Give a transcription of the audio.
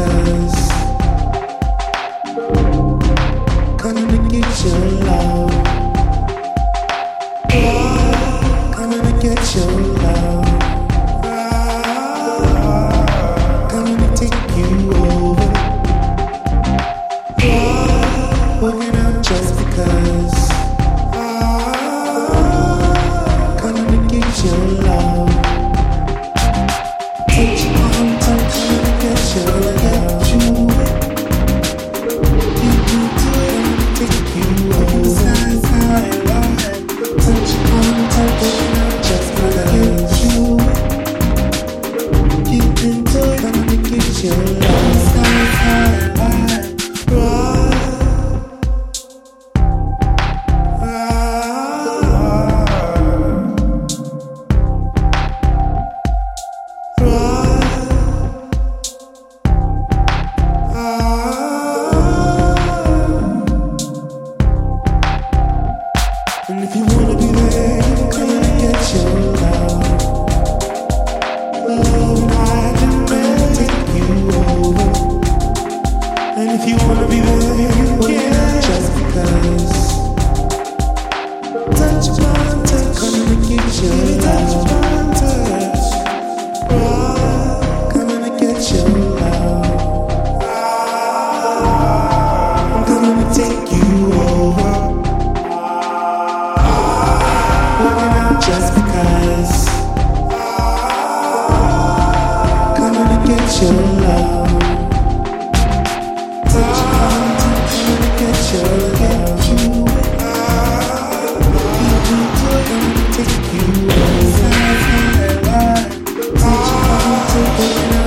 because coming to get your love. Coming to get your love. Coming to take you over. Working out just because. Coming to get your love. Touch on touch, coming to get your love. You can do it, take you over. Touch on touch, working out just because. You can do it, coming to get your love. And if you wanna be there, come and get your love. Love and I can take you over. And if you wanna be there, you can just because. Touch upon touch, come and get your love. Come and get your love. I'm coming to take you over. Just because. Coming to get your love. Touch on touch, coming to get your love. Coming to take you over. Touch on touch,